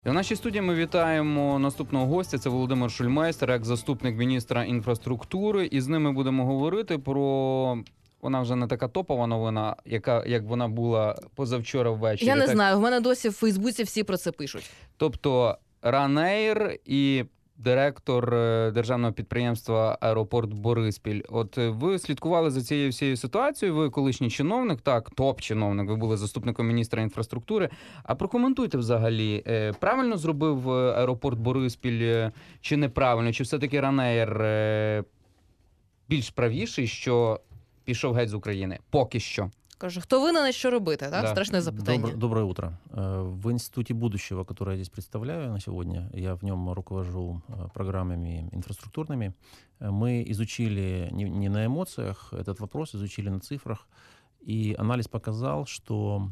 І в нашій студії ми вітаємо наступного гостя. Це Володимир Шульмейстер, екс-заступник міністра інфраструктури. І з ними будемо говорити про... Вона вже не така топова новина, як вона була позавчора ввечері. Я не знаю, в мене досі в Фейсбуці всі про це пишуть. Тобто Ryanair і директор державного підприємства «Аеропорт Бориспіль». От ви слідкували за цією всією ситуацією, ви колишній чиновник, так, топ-чиновник, ви були заступником міністра інфраструктури. А прокоментуйте взагалі, правильно зробив «Аеропорт Бориспіль» чи неправильно? Чи все-таки Ryanair більш правіший, що пішов геть з України? Поки що. Каже, хто винен, і що робити, так? Да. Страшне запитання. Доброе утро. В Институте будущего, который я здесь представляю на сегодня, я в нем руковожу программами инфраструктурными, мы изучили не на эмоциях этот вопрос, изучили на цифрах, и анализ показал, что,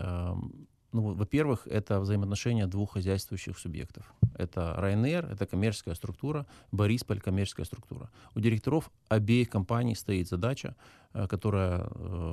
во-первых, это взаимоотношения двух хозяйствующих субъектов. Это Ryanair, это коммерческая структура, Борисполь, коммерческая структура. У директоров обеих компаний стоит задача, которая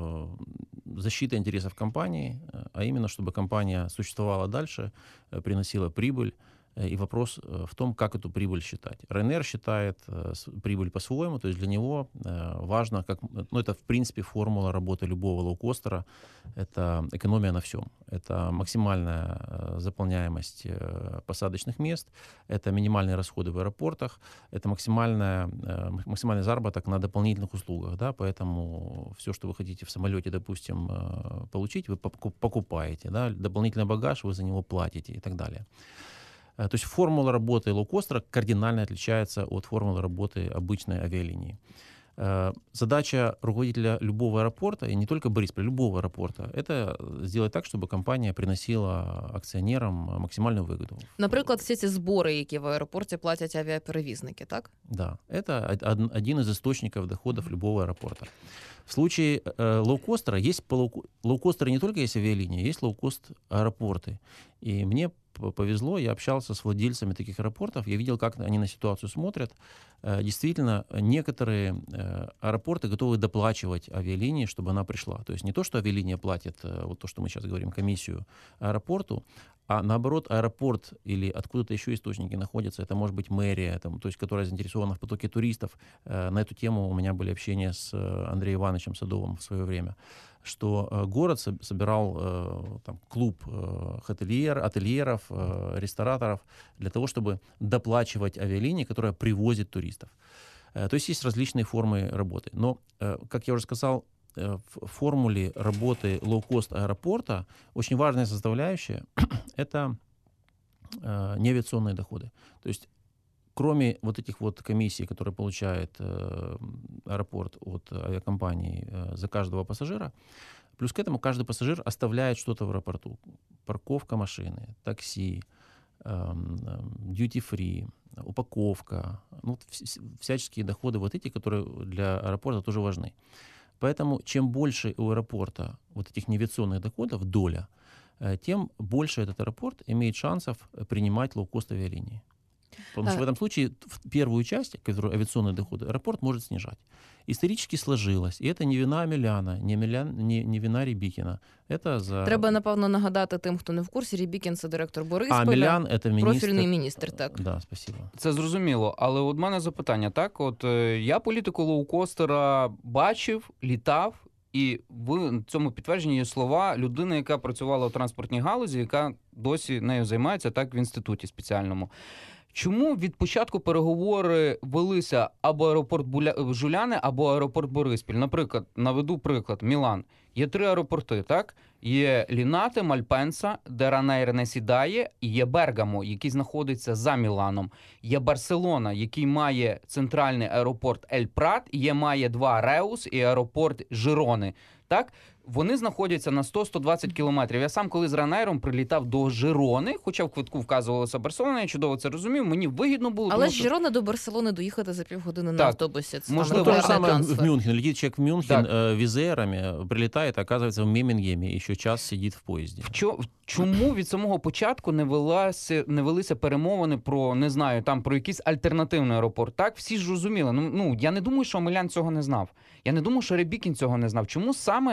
защита интересов компании, а именно, чтобы компания существовала дальше, приносила прибыль. И вопрос в том, как эту прибыль считать. Ryanair считает прибыль по-своему, то есть для него важно, это в принципе формула работы любого лоукостера, это экономия на всем. Это максимальная заполняемость посадочных мест, это минимальные расходы в аэропортах, это максимальный заработок на дополнительных услугах. Да? Поэтому все, что вы хотите в самолете, допустим, получить, вы покупаете. Да? Дополнительный багаж, вы за него платите и так далее. То есть формула работы лоукостера кардинально отличается от формулы работы обычной авиалинии. Задача руководителя любого аэропорта, и не только Борисполя, любого аэропорта, это сделать так, чтобы компания приносила акціонерам максимальну вигоду. Наприклад, всі ці збори, які в аеропорті платять авіаперевізники, так? Да, это один из источников доходов любого аэропорта. В случае лоукостера лоукостеры не только есть авиалинии, есть лоукост аэропорты. И мне повезло, я общался с владельцами таких аэропортов, я видел, как они на ситуацию смотрят. Действительно, некоторые аэропорты готовы доплачивать авиалинии, чтобы она пришла. То есть не то, что авиалиния платит, вот то, что мы сейчас говорим, комиссию аэропорту, а наоборот, аэропорт или откуда-то еще источники находятся, это может быть мэрия, то есть, которая заинтересована в потоке туристов. На эту тему у меня были общения с Андреем Ивановичем Садовым в свое время, что город собирал клуб ательеров, рестораторов для того, чтобы доплачивать авиалинии, которая привозит туристов. То есть есть различные формы работы. Но, как я уже сказал, в формуле работы лоукост аэропорта очень важная составляющая – это неавиационные доходы. То есть кроме вот этих вот комиссий, которые получает аэропорт от авиакомпании за каждого пассажира, плюс к этому каждый пассажир оставляет что-то в аэропорту. Парковка машины, такси, duty-free, упаковка, всяческие доходы вот эти, которые для аэропорта тоже важны. Поэтому чем больше у аэропорта вот этих неавиационных доходов, доля, тем больше этот аэропорт имеет шансов принимать лоукост авиалинии. Потому что в этом случае в первую часть, которую авиационные доходы, аэропорт может снижать. Исторически сложилось. И это не вина Миляна, не вина Рябікіна. Треба, напевно, нагадати тим, хто не в курсі. Рябікін – це директор Борисполя, а Милян – це профільний міністр. Так, да, спасибо. Це зрозуміло, але от мене запитання, так? От я політику лоукостера бачив, літав, і в цьому підтвердженні є слова людини, яка працювала у транспортній галузі, яка досі нею займається, так, в інституті спеціальному. Чому від початку переговори велися або аеропорт Жуляни, або аеропорт Бориспіль? Наприклад, наведу приклад, Мілан. Є 3 аеропорти, так? Є Лінате, Мальпенса, де Ryanair не сідає, і є Бергамо, який знаходиться за Міланом. Є Барселона, який має центральний аеропорт Ель Прат, і має 2 Реус і аеропорт Жирони, так? Вони знаходяться на 100-120 кілометрів. Я сам коли з Ryanair'ом прилітав до Жирони, хоча в квитку вказувалося Барселона, я чудово це розумів, мені вигідно було. Але з Жирони до Барселони доїхати за півгодини на автобусі. Це можливо, то же самое в Мюнхен. Летит человек в Мюнхен визерами, прилетает, оказывается в Меммингеме, еще час сидит в поїзді. Чому від самого початку не велися перемовини про, не знаю, там про якийсь альтернативний аеропорт? Так, всі ж розуміли. Я не думаю, що Омелян цього не знав. Я не думаю, що Рябікін цього не знав. Чому саме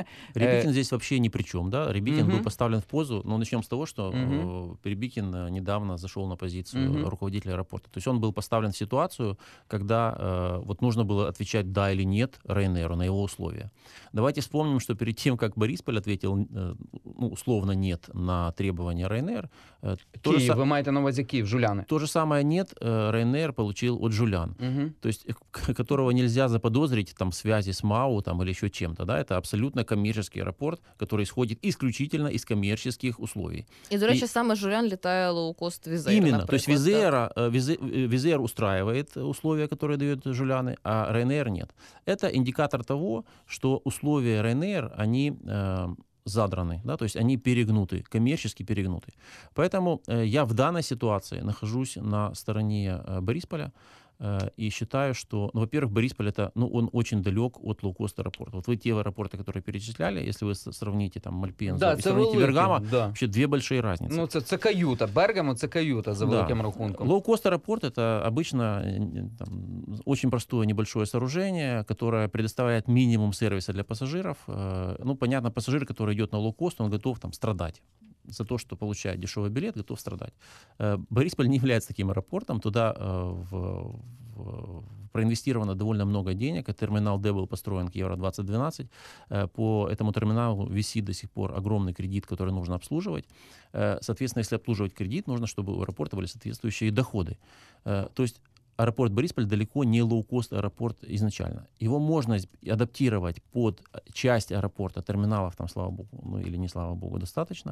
Рябикин здесь вообще ни при чем, да? Рябикин был Мгм. поставлен в позу. Но начнем с того, что Мгм. Рябикин недавно зашел на позицию Мгм. руководителя аэропорта. То есть он был поставлен в ситуацию, когда вот нужно было отвечать да или нет Ryanair на его условия. Давайте вспомним, что перед тем, как Борисполь ответил ну, условно нет на требования Ryanair, то же, Київ, ви маєте на увазі Київ, Жуляни. то же самое нет Ryanair получил от Жулян. Угу. То есть которого нельзя заподозрить там, в связи с МАУ там, или еще чем-то. Да? Это абсолютно коммерческий аэропорт, который исходит исключительно из коммерческих условий. І, до речі, саме Жулян літає лоукост Візеєр, Именно. То есть наприклад, так. Визеер устраивает условия, которые дают Жуляны, а Ryanair нет. Это индикатор того, что условия Ryanair, они задраны, да, то есть они перегнуты, коммерчески перегнуты. Поэтому я в данной ситуации нахожусь на стороне Борисполя и считаю, что, ну, во-первых, Борисполь это, ну, он очень далек от лоукост аэропорта. Вот вы те аэропорты, которые перечисляли, если вы сравните там Мальпензу Да, и це сравните велике, Бергамо, да. вообще две большие разницы. Ну, це каюта. Бергамо – це каюта, за великим рахунком. Лоукост аэропорт это обычно там, очень простое небольшое сооружение, которое предоставляет минимум сервиса для пассажиров. Ну, понятно, пассажир, который идет на лоукост, он готов там страдать за то, что получает дешевый билет, готов страдать. Борисполь не является таким аэропортом. Туда проинвестировано довольно много денег. Терминал Д был построен к Евро-2012. По этому терминалу висит до сих пор огромный кредит, который нужно обслуживать. Соответственно, если обслуживать кредит, нужно, чтобы у аэропорта были соответствующие доходы. То есть аэропорт Борисполь далеко не лоукост аэропорт изначально. Его можно адаптировать под часть аэропорта, терминалов там, слава богу, ну или не слава богу, достаточно.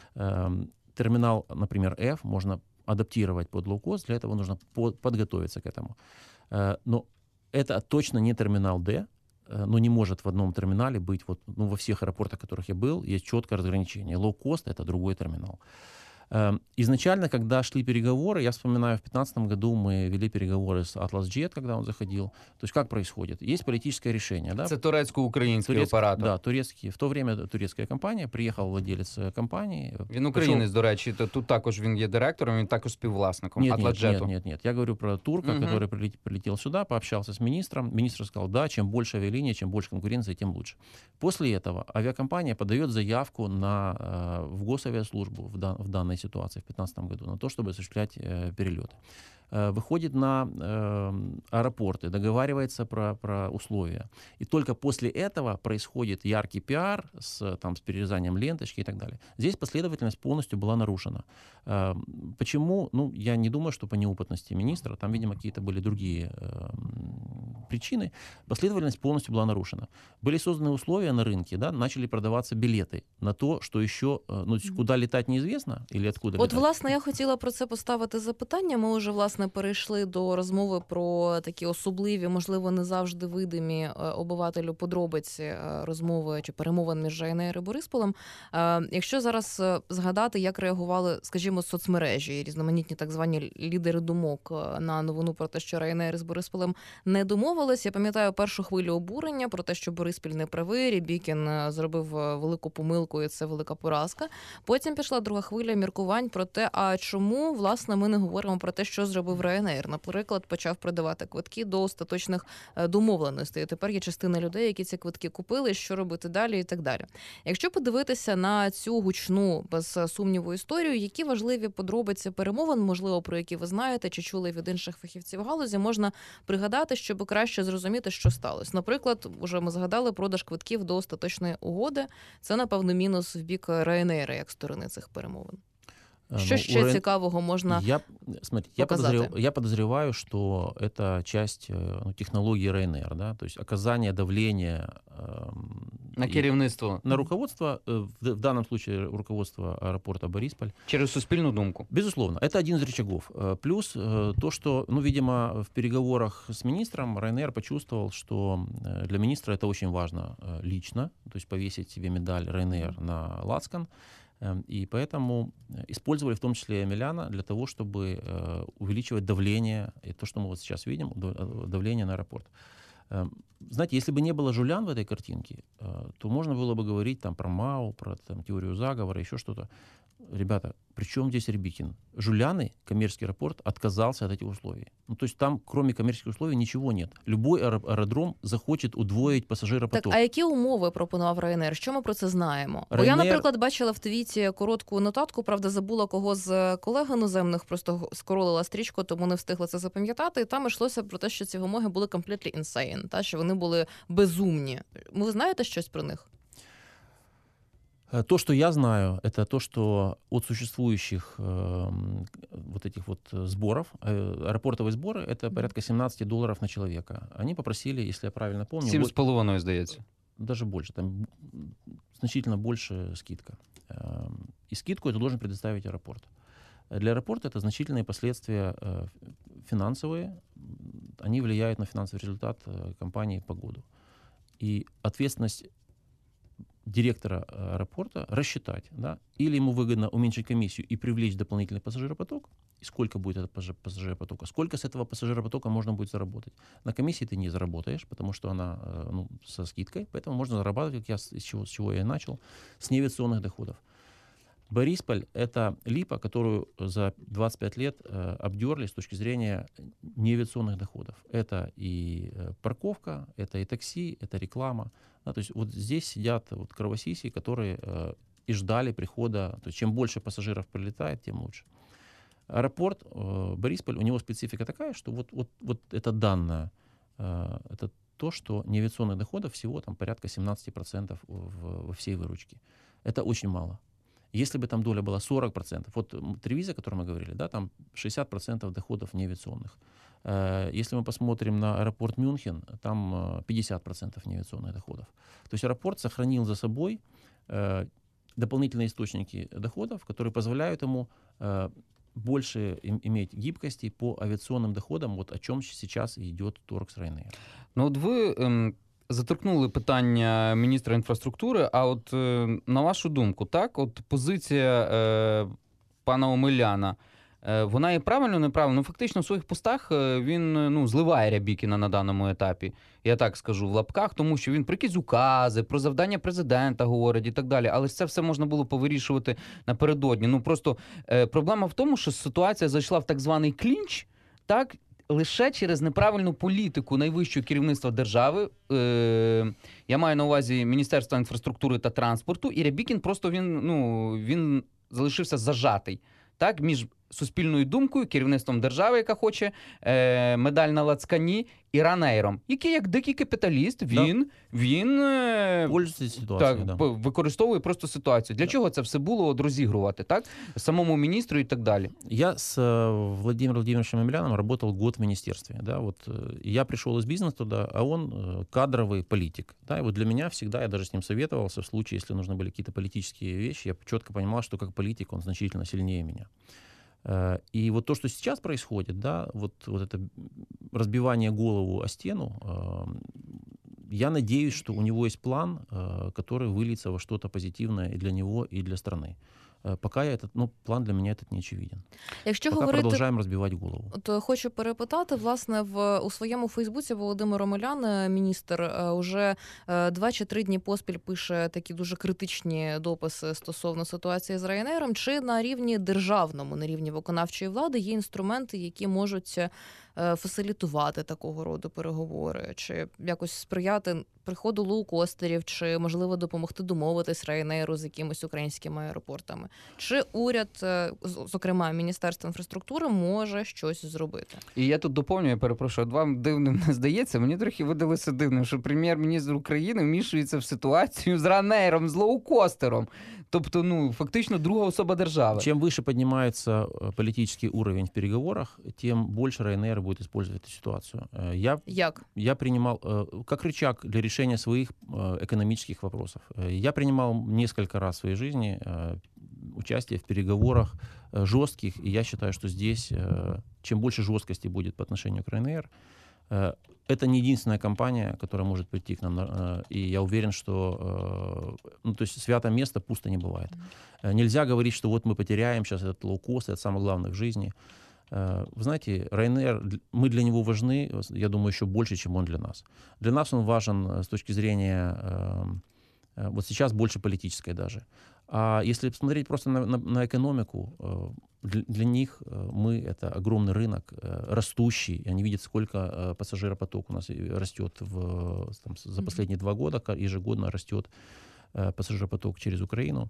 Терминал, например, F можно адаптировать под лоукост, для этого нужно подготовиться к этому. Но это точно не терминал D, но не может в одном терминале быть, вот, ну, во всех аэропортах, в которых я был, есть четкое разграничение. Лоукост — это другой терминал. Изначально, когда шли переговоры, я вспоминаю, в 2015 году мы вели переговоры с Atlas Jet, когда он заходил. То есть как происходит? Есть политическое решение. Да? Це турецько-український оператор. Да, турецкий. В то время турецкая компания, приехал владелец компании. Він українець, до речі, тут також він є директором, він також співвласником Атладжету. Нет. Я говорю про турка, который прилетел сюда, пообщался с министром. Министр сказал, да, чем больше авиалиния, чем больше конкуренции, тем лучше. После этого авиакомпания подает заявку в госавиаслужбу в данной ситуации в 2015 году на то, чтобы осуществлять перелеты. Выходит на аэропорты, договаривается про условия. И только после этого происходит яркий пиар с перерезанием ленточки и так далее. Здесь последовательность полностью была нарушена. Почему? Ну, я не думаю, что по неопытности министра, там, видимо, какие-то были другие причины. Последовательность полностью была нарушена. Были созданы условия на рынке, да, начали продаваться билеты на то, что еще, ну, куда летать неизвестно, или откуда От, летать. власне, я хотіла про це поставити запитання. Ми вже, власне, перейшли до розмови про такі особливі, можливо, не завжди видимі обивателю подробиці розмови чи перемовин між Ryanair і Борисполем. Якщо зараз згадати, як реагували, скажімо, соцмережі, різноманітні так звані лідери думок на новину про те, що Ryanair з Борисполем не домовились. Я пам'ятаю першу хвилю обурення про те, що Бориспіль не правий, Рябікін зробив велику помилку і це велика поразка. Потім пішла друга хвиля міркувань про те, а чому, власне, ми не говоримо про те, що зробив Ryanair. Наприклад, почав продавати квитки до остаточних домовленостей. Тепер є частина людей, які ці квитки купили, що робити далі і так далі. Якщо подивитися на цю гучну, без сумніву, історію, які важливі подробиці перемовин, можливо, про які ви знаєте чи чули від інших фахівців галузі, можна пригадати, щоб краще зрозуміти, що сталося. Наприклад, уже ми згадали продаж квитків до остаточної угоди. Це, напевно, мінус в бік Ryanair, як сторони цих перемовин. Що ще цікавого можна показати? Я подозреваю, что это часть технологии Ryanair, да? То есть оказание давления на керівництво. На руководство, в данном случае руководство аэропорта Борисполь. Через суспільну думку. Безусловно, это один из рычагов. Плюс то, что, ну, видимо, в переговорах с министром Ryanair почувствовал, что для министра это очень важно лично, то есть повесить себе медаль Ryanair на лацкан. И поэтому использовали в том числе и Эмиляна для того, чтобы увеличивать давление, и то, что мы вот сейчас видим, давление на аэропорт. Знаете, если бы не было Жулян в этой картинке, то можно было бы говорить там про МАУ, про там, теорию заговора, еще что-то. ребята, при чем здесь Рябикин? Жуляны, коммерческий аэропорт, отказался от этих условий. Ну, то есть там, кроме коммерческих условий, ничего нет. Любой аэродром захочет удвоить пассажиропоток. Так, а які умови пропонував Ryanair? Що ми про це знаємо? Бо я, Ryanair- наприклад, бачила в твіті коротку нотатку, правда, забула кого з колег іноземних, просто скролила стрічку, тому не встигла це запам'ятати. І там йшлося про те, що ці вимоги були completely insane, та, що вони були безумні. Ви знаєте щось про них? То, что я знаю, это то, что от существующих вот этих вот сборов, аэропортовые сборы, это порядка $17 на человека. Они попросили, если я правильно помню, 7,5, здається. даже больше, там значительно больше скидка. И скидку это должен предоставить аэропорт. Для аэропорта это значительные последствия финансовые, они влияют на финансовый результат компании по году. И ответственность директора аэропорта рассчитать, да, или ему выгодно уменьшить комиссию и привлечь дополнительный пассажиропоток, и сколько будет этот пассажиропотока, сколько с этого пассажиропотока можно будет заработать. На комиссии ты не заработаешь, потому что она со скидкой, поэтому можно зарабатывать, как я, с чего я и начал, с неавиационных доходов. Борисполь — это липа, которую за 25 лет обдерли с точки зрения неавиационных доходов. Это и парковка, это и такси, это реклама. Да, то есть вот здесь сидят вот кровосиси, которые и ждали прихода. То есть чем больше пассажиров прилетает, тем лучше. Аэропорт Борисполь, у него специфика такая, что вот это данное, это то, что неавиационных доходов всего там порядка 17% во всей выручке. Это очень мало. Если бы там доля была 40%, вот Тревиза, о котором мы говорили, да, там 60% доходов неавиационных. Если мы посмотрим на аэропорт Мюнхен, там 50% неавиационных доходов. То есть аэропорт сохранил за собой дополнительные источники доходов, которые позволяют ему больше иметь гибкости по авиационным доходам, вот о чем сейчас идет торг с Ryanair. Ну, от ви заторкнули питання міністра інфраструктури, а от на вашу думку, так, от позиція пана Омеляна, вона є правильно, неправильно? Ну, фактично, в своїх постах він зливає Рябікіна на даному етапі, я так скажу, в лапках, тому що він про якісь укази, про завдання президента говорить і так далі, але це все можна було повирішувати напередодні. Ну, просто проблема в тому, що ситуація зайшла в так званий клінч, так, лише через неправильну політику найвищого керівництва держави, я маю на увазі Міністерства інфраструктури та транспорту, і Рябікін просто він залишився зажатий, так, між суспільною думкою, керівництвом держави, яка хоче медаль на лацкані, і Ryanair'ом, який, як дикий капіталіст, він Пользується ситуацією, так, використовує просто ситуацію. Для чого це все було от розігрувати, так? Самому міністру і так далі. Я с Владимиром Владимировичем Омеляном работал год в министерстве. Да, вот, я пришел из бизнеса туда, а он кадровый политик. Да, и вот для меня всегда, я даже с ним советовался, в случае, если нужны были какие-то политические вещи, я четко понимал, что как политик он значительно сильнее меня. И вот то, что сейчас происходит, да, вот это разбивание голову о стену, я надеюсь, что у него есть план, который выльется во что-то позитивное и для него, и для страны. Пока план для меня этот не очевиден. Якщо Пока говорити, продовжуємо розбивати голову. то хочу перепитати, власне, у своєму Фейсбуці Володимир Омелян, міністр, уже 2 чи 3 дні поспіль пише такі дуже критичні дописи стосовно ситуації з Ryanair'ом. Чи на рівні державному, на рівні виконавчої влади є інструменти, які можуть фасилітувати такого роду переговори, чи якось сприяти приходу лоукостерів, чи, можливо, допомогти домовитись Ryanair'у з якимись українськими аеропортами? Чи уряд, зокрема Міністерство інфраструктури, може щось зробити? І я тут доповню, я перепрошую, вам дивним не здається? Мені трохи видалося дивним, що прем'єр-міністр України вмішується в ситуацію з Ryanair'ом, з лоукостером. Тобто, фактично, друга особа держави. Чем выше поднимается политический уровень в переговорах, тем больше Ryanair будет использовать эту ситуацию. Я принимал, как рычаг для решения своих экономических вопросов. Я принимал несколько раз в своей жизни участие в переговорах жестких, и я считаю, что здесь, чем больше жесткости будет по отношению к Ryanair, это не единственная компания, которая может прийти к нам, и я уверен, что то есть святое место пусто не бывает. Нельзя говорить, что вот мы потеряем сейчас этот лоукост, это самое главное в жизни. Вы знаете, Ryanair, мы для него важны, я думаю, еще больше, чем он для нас. Для нас он важен с точки зрения, вот сейчас больше политической даже. А если смотреть просто на экономику, для них мы — это огромный рынок, растущий. И они видят, сколько пассажиропоток у нас растет за последние 2 года. Ежегодно растет пассажиропоток через Украину.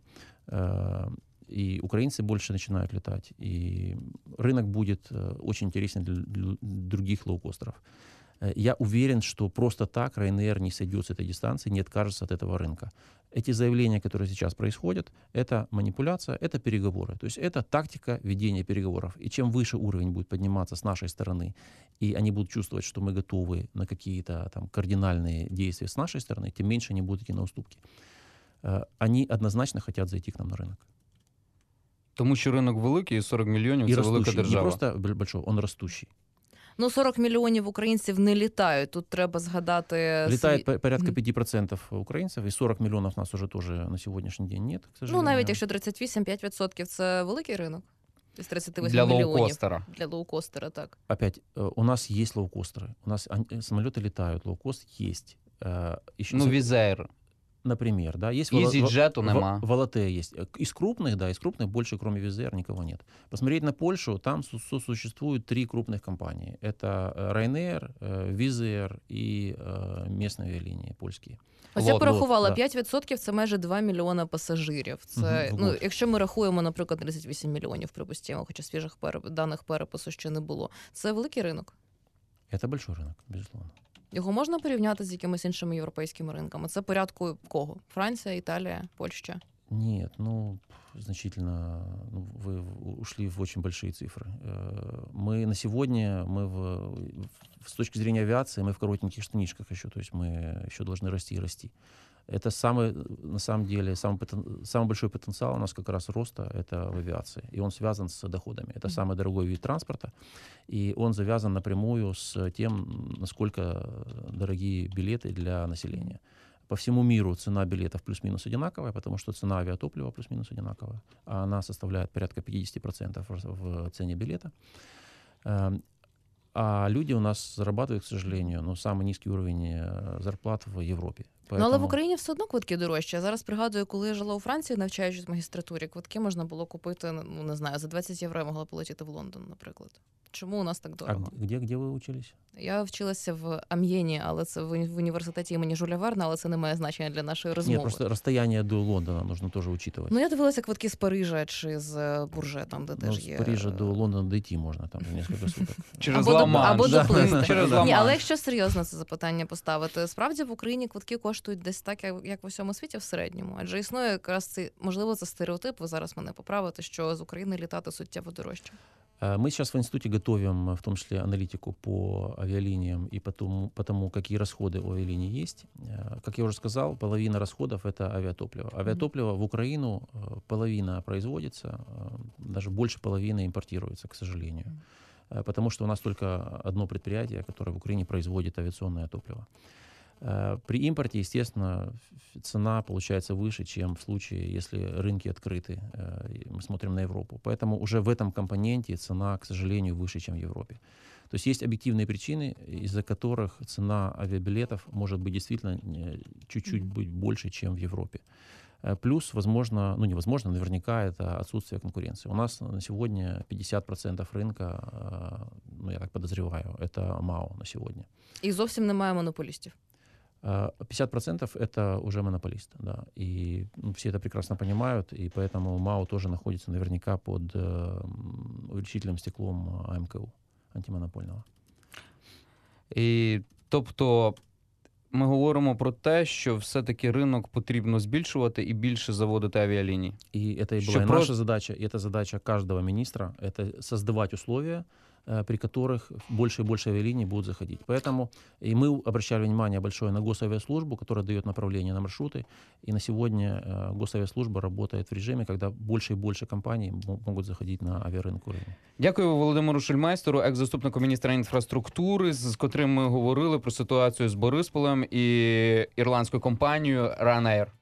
И украинцы больше начинают летать. И рынок будет очень интересен для других лоукостеров. Я уверен, что просто так Ryanair не сойдет с этой дистанции, не откажется от этого рынка. Эти заявления, которые сейчас происходят, это манипуляция, это переговоры. То есть это тактика ведения переговоров. И чем выше уровень будет подниматься с нашей стороны, и они будут чувствовать, что мы готовы на какие-то там кардинальные действия с нашей стороны, тем меньше они будут идти на уступки. Они однозначно хотят зайти к нам на рынок. Тому що ринок великий, і 40 мільйонів И це велика растущий, не держава. просто большой, он растущий. Ну, 40 мільйонів українців не літають. Тут треба згадати... Летает порядка 5% украинцев, и 40 миллионов нас уже тоже на сегодняшний день нет, к Ну, сожалению. навіть якщо 38-5% – це великий ринок? Тобто 38 Для мільйонів. лоукостера. Для лоукостера, так. Опять, у нас есть лоукостеры, у нас самолеты летают, лоукост есть. Еще, Ну, Візер. например, да, есть EasyJet нема. Волотея есть. Из крупных, да, из крупных больше, кроме Визер, никого нет. Посмотреть на Польшу, там существуют 3 крупных компании. Это Ryanair, Wizz и местные авиалинии польские. Ось я порахувала, да. 5% – це майже 2 мільйона пасажирів. Це, Мгм, ну, вот. якщо ми рахуємо, наприклад, 38 мільйонів, припустимо, хоча свіжих даних перепису ще не було. Це великий ринок. Это большой рынок, безусловно. Його можна порівняти з якимись іншими європейськими ринками? Це порядку кого? Франція, Італія, Польща? Нет, значительно, вы ушли в очень большие цифры. Мы на сегодня, с точки зрения авиации, мы в коротеньких штанишках еще, то есть мы еще должны расти и расти. Это на самом деле, самый большой потенциал у нас как раз роста — это в авиации. И он связан с доходами. Это самый дорогой вид транспорта, и он завязан напрямую с тем, насколько дорогие билеты для населения. По всему миру цена билетов плюс-минус одинаковая, потому что цена авиатоплива плюс-минус одинаковая. А она составляет порядка 50% в цене билета. А люди у нас зарабатывают, к сожалению, самый низкий уровень зарплат в Європі. Ну, але в Україні все одно квитки дорожчі. Я зараз пригадую, коли я жила у Франції, навчаючись в магістратурі, квитки можна було купити, ну, не знаю, за 20 євро я могла полетіти в Лондон, наприклад. Чому у нас так дорого? А где ви учились? Я вчилася в Амьєні, але це в університеті імені Жюля Верна, але це не має значення для нашої розмови. Нет, просто расстояние до Лондона нужно тоже учитывать. Ну, я дивилася квитки з Парижа чи з Бурже, там, де теж З є... Парижа до Лондона дойти можна, там за несколько суток. Через Або Ла-Манш. доплисти. Через Ні, але Ла-Манш. якщо серйозно це запитання поставити, справді в Україні квитки коштують десь так, як в усьому світі в середньому. Адже існує якраз цей, можливо, це стереотип, ви зараз мене поправите, що з України літати суттєво дорожче. Мы сейчас в институте готовим, в том числе, аналитику по авиалиниям и по тому, какие расходы у авиалиний есть. Как я уже сказал, половина расходов — это авиатопливо. Авиатопливо в Украину половина производится, даже больше половины импортируется, к сожалению. Потому что у нас только одно предприятие, которое в Украине производит авиационное топливо. При импорте, естественно, цена получается выше, чем в случае, если рынки открыты. Мы смотрим на Европу. Поэтому уже в этом компоненте цена, к сожалению, выше, чем в Европе. То есть есть объективные причины, из-за которых цена авиабилетов может быть действительно чуть-чуть быть больше, чем в Европе. Плюс, возможно, невозможно, наверняка это отсутствие конкуренции. У нас на сегодня 50% рынка, я так подозреваю, это МАО на сегодня. І зовсім немає монополістів. 50% это уже монополист, да, и все это прекрасно понимают, и поэтому МАО тоже находится наверняка под увеличительным стеклом АМКУ, антимонопольного. І, тобто, ми говоримо про те, що все-таки ринок потрібно збільшувати і більше заводити авіаліній. И это и была наша задача, и это задача каждого министра, это создавать условия, при которых больше и больше авиалиний будут заходить. Поэтому и мы обращали внимание большое на Госавиаслужбу, которая дает направление на маршруты. И на сегодня Госавиаслужба работает в режиме, когда больше и больше компаний могут заходить на авиаринок України. Дякую Володимиру Шульмейстеру, екс-заступнику міністра інфраструктури, з котрим ми говорили про ситуацію з Борисполем і ірландською компанією Ryanair.